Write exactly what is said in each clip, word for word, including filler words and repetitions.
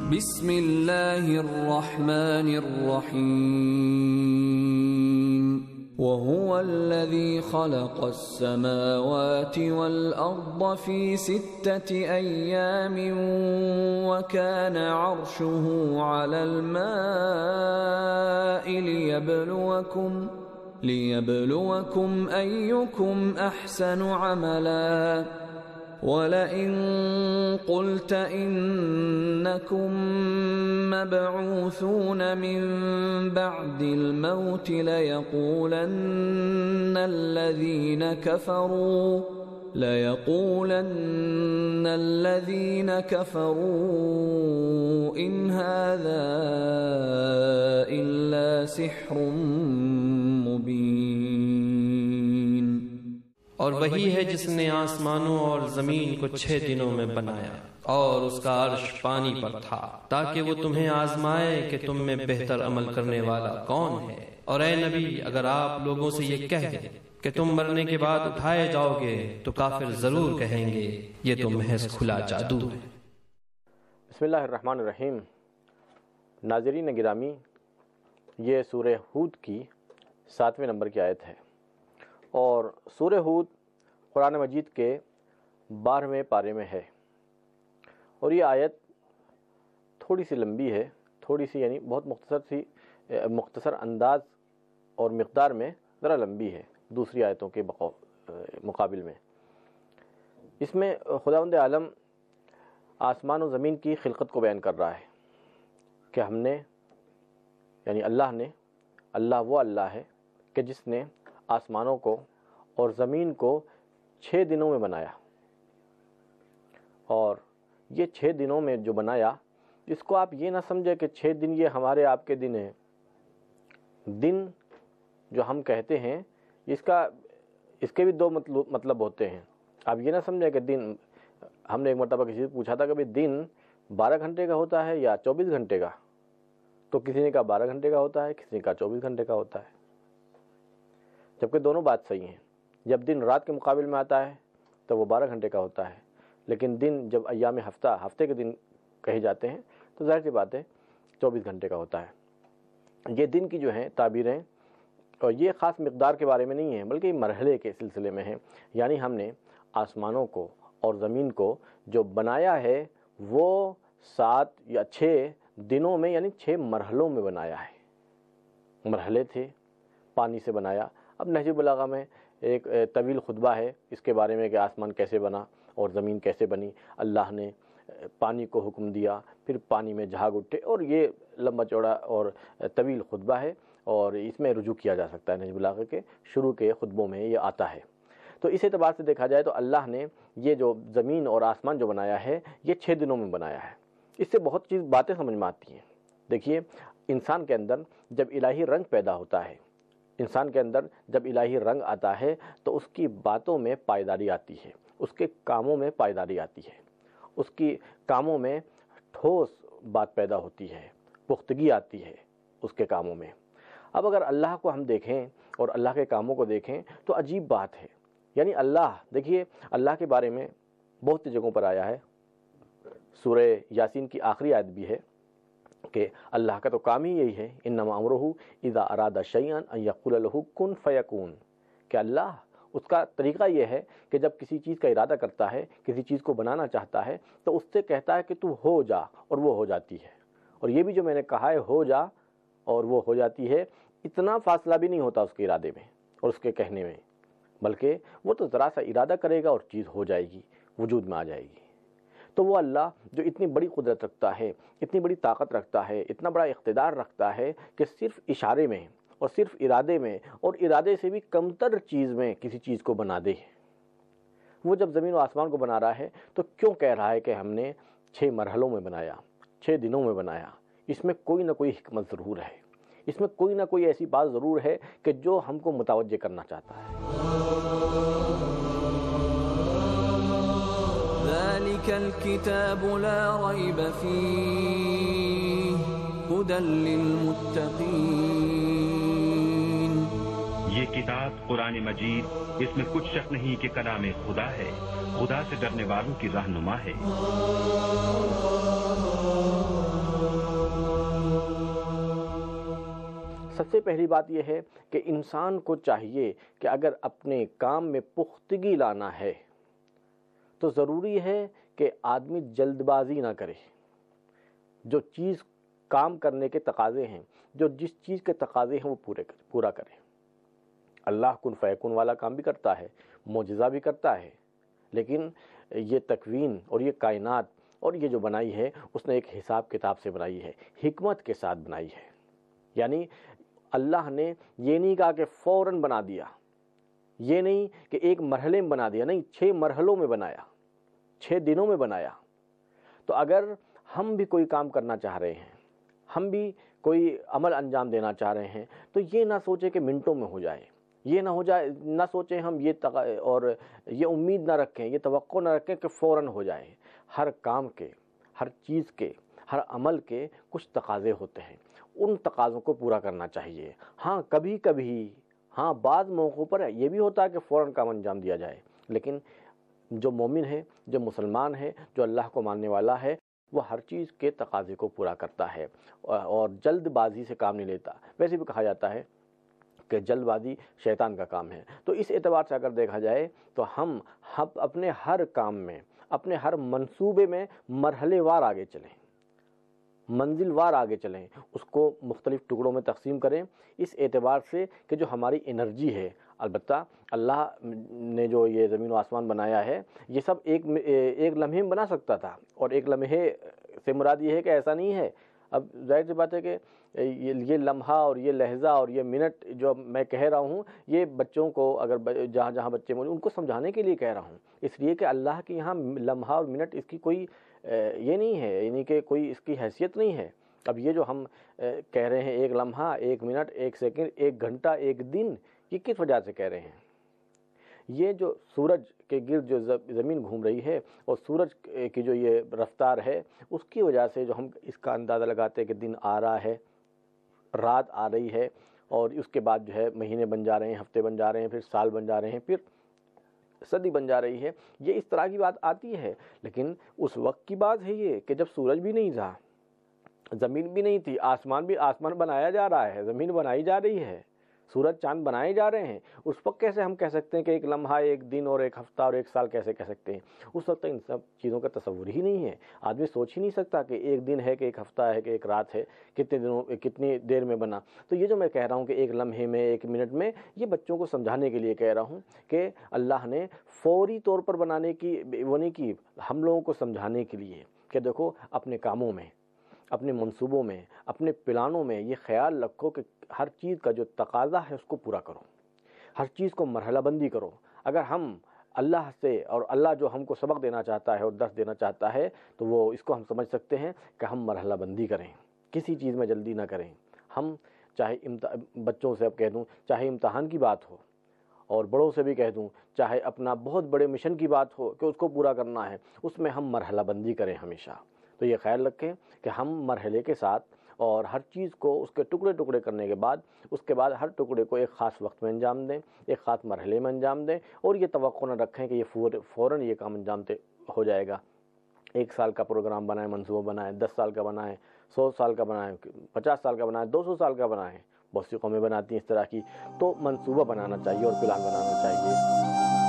بسم اللہ الرحمن الرحیم وهو الذي خلق السماوات والأرض في ستة أيام وكان عرشه على الماء ليبلوكم ليبلوكم أيكم أحسن عملا وَلَئِن قُلْتَ إِنَّكُمْ مَبْعُوثُونَ مِنْ بَعْدِ الْمَوْتِ لَيَقُولَنَّ الَّذِينَ كَفَرُوا لَيَقُولَنَّ الَّذِينَ كَفَرُوا إِنْ هَذَا إِلَّا سِحْرٌ مُبِينٌ۔ اور وہی ہے جس نے آسمانوں اور زمین کو چھ دنوں میں بنایا، اور اس کا عرش پانی پر تھا، تاکہ وہ تمہیں آزمائے کہ تم میں بہتر عمل کرنے والا کون ہے۔ اور اے نبی، اگر آپ لوگوں سے یہ کہہ دیں کہ تم مرنے کے بعد اٹھائے جاؤ گے تو کافر ضرور کہیں گے یہ تو محض کھلا جادو ہے۔ بسم اللہ الرحمن الرحیم۔ ناظرین گرامی، یہ سورہ ہود کی ساتویں نمبر کی آیت ہے، اور سورہ ہود قرآن مجید کے بارہویں پارے میں ہے، اور یہ آیت تھوڑی سی لمبی ہے، تھوڑی سی یعنی بہت مختصر سی مختصر انداز اور مقدار میں ذرا لمبی ہے دوسری آیتوں کے مقابل میں۔ اس میں خداوند عالم آسمان و زمین کی خلقت کو بیان کر رہا ہے کہ ہم نے یعنی اللہ نے اللہ وہ اللہ ہے کہ جس نے آسمانوں کو اور زمین کو چھ دنوں میں بنایا، اور یہ چھ دنوں میں جو بنایا، اس کو آپ یہ نہ سمجھے کہ چھ دن یہ ہمارے آپ کے دن ہیں۔ دن جو ہم کہتے ہیں اس کا اس کے بھی دو مطلب ہوتے ہیں۔ آپ یہ نہ سمجھیں کہ دن، ہم نے ایک مرتبہ کسی سے پوچھا تھا کہ بھئی دن بارہ گھنٹے کا ہوتا ہے یا چوبیس گھنٹے کا، تو کسی نے کہا بارہ گھنٹے کا ہوتا ہے، کسی نے کہا چوبیس گھنٹے کا ہوتا ہے، جبکہ دونوں بات صحیح ہیں۔ جب دن رات کے مقابل میں آتا ہے تو وہ بارہ گھنٹے کا ہوتا ہے، لیکن دن جب ایام ہفتہ ہفتے کے دن کہے جاتے ہیں تو ظاہر سی بات ہے چوبیس گھنٹے کا ہوتا ہے۔ یہ دن کی جو ہیں تعبیریں، اور یہ خاص مقدار کے بارے میں نہیں ہیں بلکہ مرحلے کے سلسلے میں ہیں، یعنی ہم نے آسمانوں کو اور زمین کو جو بنایا ہے وہ سات یا چھ دنوں میں یعنی چھ مرحلوں میں بنایا ہے۔ مرحلے تھے، پانی سے بنایا۔ اب نہج البلاغہ میں ایک طویل خطبہ ہے اس کے بارے میں کہ آسمان کیسے بنا اور زمین کیسے بنی۔ اللہ نے پانی کو حکم دیا، پھر پانی میں جھاگ اٹھے، اور یہ لمبا چوڑا اور طویل خطبہ ہے، اور اس میں رجوع کیا جا سکتا ہے۔ نہج البلاغہ کے شروع کے خطبوں میں یہ آتا ہے۔ تو اس اعتبار سے دیکھا جائے تو اللہ نے یہ جو زمین اور آسمان جو بنایا ہے یہ چھ دنوں میں بنایا ہے۔ اس سے بہت چیز باتیں سمجھ میں آتی ہیں۔ دیکھیے، انسان کے اندر جب الہی رنگ پیدا ہوتا ہے، انسان کے اندر جب الہی رنگ آتا ہے تو اس کی باتوں میں پائیداری آتی ہے، اس کے کاموں میں پائیداری آتی ہے، اس کی کاموں میں ٹھوس بات پیدا ہوتی ہے، پختگی آتی ہے اس کے کاموں میں۔ اب اگر اللہ کو ہم دیکھیں اور اللہ کے کاموں کو دیکھیں تو عجیب بات ہے، یعنی اللہ، دیکھیے اللہ کے بارے میں بہت سی جگہوں پر آیا ہے۔ سورہ یاسین کی آخری آیت بھی ہے کہ اللہ کا تو کام ہی یہی ہے، انما امرہ اذا اراد شیئا ان یقول له کن فیکون، کہ اللہ اس کا طریقہ یہ ہے کہ جب کسی چیز کا ارادہ کرتا ہے، کسی چیز کو بنانا چاہتا ہے تو اس سے کہتا ہے کہ تو ہو جا، اور وہ ہو جاتی ہے۔ اور یہ بھی جو میں نے کہا ہے ہو جا اور وہ ہو جاتی ہے، اتنا فاصلہ بھی نہیں ہوتا اس کے ارادے میں اور اس کے کہنے میں، بلکہ وہ تو ذرا سا ارادہ کرے گا اور چیز ہو جائے گی، وجود میں آ جائے گی۔ تو وہ اللہ جو اتنی بڑی قدرت رکھتا ہے، اتنی بڑی طاقت رکھتا ہے، اتنا بڑا اقتدار رکھتا ہے کہ صرف اشارے میں اور صرف ارادے میں اور ارادے سے بھی کمتر چیز میں کسی چیز کو بنا دے، وہ جب زمین و آسمان کو بنا رہا ہے تو کیوں کہہ رہا ہے کہ ہم نے چھ مرحلوں میں بنایا، چھ دنوں میں بنایا؟ اس میں کوئی نہ کوئی حکمت ضرور ہے، اس میں کوئی نہ کوئی ایسی بات ضرور ہے کہ جو ہم کو متوجہ کرنا چاہتا ہے۔ ذلك الكتاب لا ريب فيه هدى للمتقين۔ یہ کتاب قرآن مجید، اس میں کچھ شک نہیں کہ کلام خدا ہے، خدا سے ڈرنے والوں کی رہنما ہے۔ سب سے پہلی بات یہ ہے کہ انسان کو چاہیے کہ اگر اپنے کام میں پختگی لانا ہے تو ضروری ہے کہ آدمی جلد بازی نہ کرے. جو چیز کام کرنے کے تقاضے ہیں، جو جس چیز کے تقاضے ہیں وہ پورے کرے پورا کرے. اللہ کن فیکون والا کام بھی کرتا ہے، معجزہ بھی کرتا ہے، لیکن یہ تکوین اور یہ کائنات اور یہ جو بنائی ہے اس نے ایک حساب کتاب سے بنائی ہے، حکمت کے ساتھ بنائی ہے. یعنی اللہ نے یہ نہیں کہا کہ فوراً بنا دیا، یہ نہیں کہ ایک مرحلے میں بنا دیا، نہیں، چھ مرحلوں میں بنایا، چھ دنوں میں بنایا. تو اگر ہم بھی کوئی کام کرنا چاہ رہے ہیں، ہم بھی کوئی عمل انجام دینا چاہ رہے ہیں، تو یہ نہ سوچے کہ منٹوں میں ہو جائے، یہ نہ ہو جائے نہ سوچیں ہم یہ تق... اور یہ امید نہ رکھیں، یہ توقع نہ رکھیں کہ فوراً ہو جائے. ہر کام کے، ہر چیز کے، ہر عمل کے کچھ تقاضے ہوتے ہیں، ان تقاضوں کو پورا کرنا چاہیے. ہاں کبھی کبھی، ہاں بعض موقعوں پر یہ بھی ہوتا ہے کہ فوراً کام انجام دیا جائے، لیکن جو مومن ہے، جو مسلمان ہے، جو اللہ کو ماننے والا ہے، وہ ہر چیز کے تقاضے کو پورا کرتا ہے اور جلد بازی سے کام نہیں لیتا. ویسے بھی کہا جاتا ہے کہ جلد بازی شیطان کا کام ہے. تو اس اعتبار سے اگر دیکھا جائے تو ہم اپنے ہر کام میں، اپنے ہر منصوبے میں مرحلے وار آگے چلیں، منزل وار آگے چلیں، اس کو مختلف ٹکڑوں میں تقسیم کریں، اس اعتبار سے کہ جو ہماری انرجی ہے. البتہ اللہ نے جو یہ زمین و آسمان بنایا ہے یہ سب ایک ایک لمحے میں بنا سکتا تھا، اور ایک لمحے سے مراد یہ ہے کہ ایسا نہیں ہے. اب ظاہر سی بات ہے کہ یہ لمحہ اور یہ لہجہ اور یہ منٹ جو میں کہہ رہا ہوں یہ بچوں کو، اگر جہاں جہاں بچے موجود ان کو سمجھانے کے لیے کہہ رہا ہوں، اس لیے کہ اللہ کے یہاں لمحہ اور منٹ اس کی کوئی یہ نہیں ہے، یعنی کہ کوئی اس کی حیثیت نہیں ہے. اب یہ جو ہم کہہ رہے ہیں ایک لمحہ، ایک منٹ، ایک سیکنڈ، ایک گھنٹہ، ایک دن، یہ کس وجہ سے کہہ رہے ہیں؟ یہ جو سورج کے گرد جو زمین گھوم رہی ہے اور سورج کی جو یہ رفتار ہے اس کی وجہ سے جو ہم اس کا اندازہ لگاتے ہیں کہ دن آ رہا ہے، رات آ رہی ہے، اور اس کے بعد جو ہے مہینے بن جا رہے ہیں، ہفتے بن جا رہے ہیں، پھر سال بن جا رہے ہیں، پھر صدی بن جا رہی ہے. یہ اس طرح کی بات آتی ہے، لیکن اس وقت کی بات ہے یہ کہ جب سورج بھی نہیں تھا، زمین بھی نہیں تھی، آسمان بھی، آسمان بنایا جا رہا ہے، زمین بنائی جا رہی ہے، سورج چاند بنائے جا رہے ہیں. اس وقت کیسے ہم کہہ سکتے ہیں کہ ایک لمحہ، ایک دن اور ایک ہفتہ اور ایک سال کیسے کہہ سکتے ہیں؟ اس وقت ان سب چیزوں کا تصور ہی نہیں ہے. آدمی سوچ ہی نہیں سکتا کہ ایک دن ہے کہ ایک ہفتہ ہے کہ ایک رات ہے، کتنے دنوں کتنی دیر میں بنا. تو یہ جو میں کہہ رہا ہوں کہ ایک لمحے میں، ایک منٹ میں، یہ بچوں کو سمجھانے کے لیے کہہ رہا ہوں کہ اللہ نے فوری طور پر بنانے کی وہ نہیں کی، ہم لوگوں کو سمجھانے کے لیے کہ دیکھو اپنے کاموں میں، اپنے منصوبوں میں، اپنے پلانوں میں یہ خیال رکھو کہ ہر چیز کا جو تقاضا ہے اس کو پورا کرو، ہر چیز کو مرحلہ بندی کرو. اگر ہم اللہ سے، اور اللہ جو ہم کو سبق دینا چاہتا ہے اور درس دینا چاہتا ہے، تو وہ اس کو ہم سمجھ سکتے ہیں کہ ہم مرحلہ بندی کریں، کسی چیز میں جلدی نہ کریں. ہم چاہے بچوں سے اب کہہ دوں، چاہے امتحان کی بات ہو، اور بڑوں سے بھی کہہ دوں، چاہے اپنا بہت بڑے مشن کی بات ہو کہ اس کو پورا کرنا ہے، اس میں ہم مرحلہ بندی کریں ہمیشہ. تو یہ خیال رکھیں کہ ہم مرحلے کے ساتھ اور ہر چیز کو اس کے ٹکڑے ٹکڑے کرنے کے بعد، اس کے بعد ہر ٹکڑے کو ایک خاص وقت میں انجام دیں، ایک خاص مرحلے میں انجام دیں، اور یہ توقع نہ رکھیں کہ یہ فوراً یہ کام انجام ہو جائے گا. ایک سال کا پروگرام بنائیں، منصوبہ بنائیں، دس سال کا بنائیں، سو سال کا بنائیں، پچاس سال کا بنائیں، دو سو سال کا بنائیں. بہت سی قومیں بناتی ہیں اس طرح کی. تو منصوبہ بنانا چاہیے اور پلان بنانا چاہیے.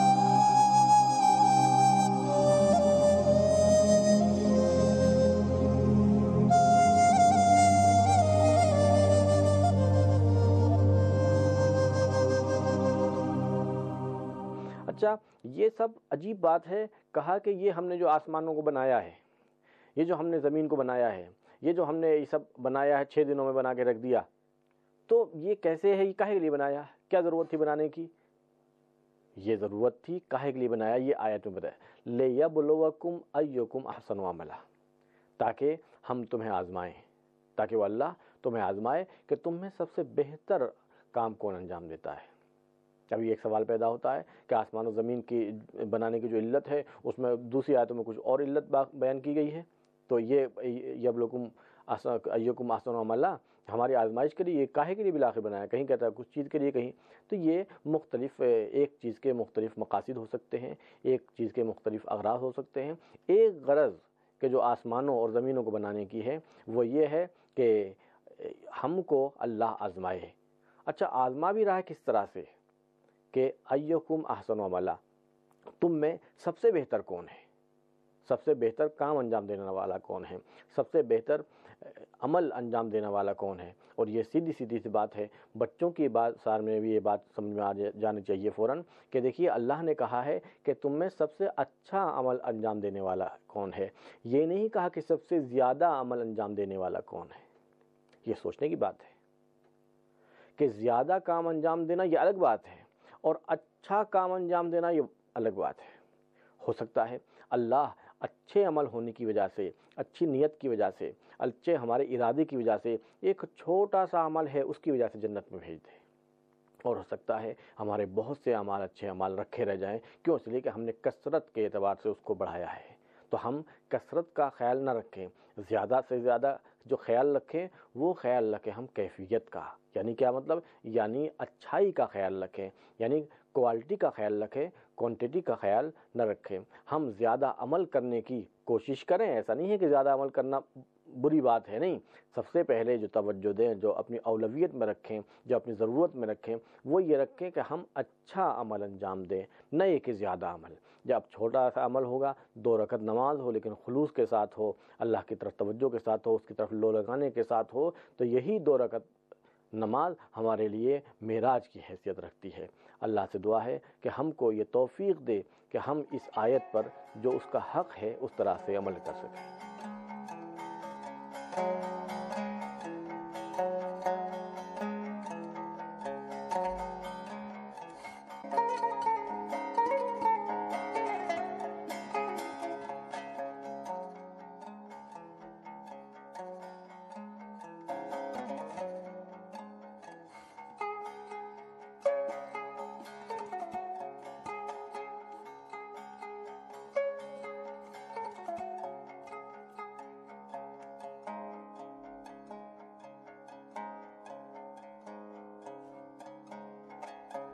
اچھا، یہ سب عجیب بات ہے. کہا کہ یہ ہم نے جو آسمانوں کو بنایا ہے، یہ جو ہم نے زمین کو بنایا ہے، یہ جو ہم نے یہ سب بنایا ہے، چھ دنوں میں بنا کے رکھ دیا، تو یہ کیسے ہے؟ یہ کاہے کے لیے بنایا؟ کیا ضرورت تھی بنانے کی؟ یہ ضرورت تھی کاہے کے لیے بنایا؟ یہ آیت میں بتایا، لِیَبْلُوَکُمْ أَیُّکُمْ أَحْسَنُ عَمَلًا، تاکہ ہم تمہیں آزمائیں، تاکہ وہ اللہ تمہیں آزمائے کہ تم میں سب سے بہتر کام کون انجام دیتا ہے. ابھی ایک سوال پیدا ہوتا ہے کہ آسمان و زمین کی بنانے کی جو علت ہے اس میں دوسری آیتوں میں کچھ اور علت بیان کی گئی ہے. تو یہ یبلوکم ایکم احسن عملا ہماری آزمائش کے لیے، یہ کاہے کے لیے بالآخر بنایا؟ کہیں کہتا ہے کچھ چیز کے لیے، کہیں. تو یہ مختلف، ایک چیز کے مختلف مقاصد ہو سکتے ہیں، ایک چیز کے مختلف اغراض ہو سکتے ہیں. ایک غرض کہ جو آسمانوں اور زمینوں کو بنانے کی ہے وہ یہ ہے کہ ہم کو اللہ آزمائے. اچھا آزما بھی رہا ہے کس طرح سے کہ ایکم احسن عملا، تم میں سب سے بہتر کون ہے، سب سے بہتر کام انجام دینے والا کون ہے، سب سے بہتر عمل انجام دینے والا کون ہے. اور یہ سیدھی سیدھی سی بات ہے، بچوں کی بات سار میں بھی یہ بات سمجھ میں آ جانی چاہیے فوراً کہ دیکھیے اللہ نے کہا ہے کہ تم میں سب سے اچھا عمل انجام دینے والا کون ہے، یہ نہیں کہا کہ سب سے زیادہ عمل انجام دینے والا کون ہے. یہ سوچنے کی بات ہے کہ زیادہ کام انجام دینا یہ الگ بات ہے اور اچھا کام انجام دینا یہ الگ بات ہے. ہو سکتا ہے اللہ اچھے عمل ہونے کی وجہ سے، اچھی نیت کی وجہ سے، اچھے ہمارے ارادے کی وجہ سے ایک چھوٹا سا عمل ہے اس کی وجہ سے جنت میں بھیج دے، اور ہو سکتا ہے ہمارے بہت سے اعمال اچھے اعمال رکھے رہ جائیں. کیوں؟ اس لیے کہ ہم نے کثرت کے اعتبار سے اس کو بڑھایا ہے. تو ہم کثرت کا خیال نہ رکھیں، زیادہ سے زیادہ جو خیال رکھیں وہ خیال رکھیں ہم کیفیت کا. یعنی کیا مطلب؟ یعنی اچھائی کا خیال رکھیں، یعنی کوالٹی کا خیال رکھیں، کوانٹٹی کا خیال نہ رکھیں. ہم زیادہ عمل کرنے کی کوشش کریں، ایسا نہیں ہے کہ زیادہ عمل کرنا بری بات ہے، نہیں. سب سے پہلے جو توجہ دیں، جو اپنی اولویت میں رکھیں، جو اپنی ضرورت میں رکھیں، وہ یہ رکھیں کہ ہم اچھا عمل انجام دیں، نہ یہ کہ زیادہ عمل. جب چھوٹا سا عمل ہوگا، دو رکعت نماز ہو لیکن خلوص کے ساتھ ہو، اللہ کی طرف توجہ کے ساتھ ہو، اس کی طرف لو لگانے کے ساتھ ہو، تو یہی دو رکعت نماز ہمارے لیے معراج کی حیثیت رکھتی ہے. اللہ سے دعا ہے کہ ہم کو یہ توفیق دے کہ ہم اس آیت پر جو اس کا حق ہے اس طرح سے عمل کر سکیں.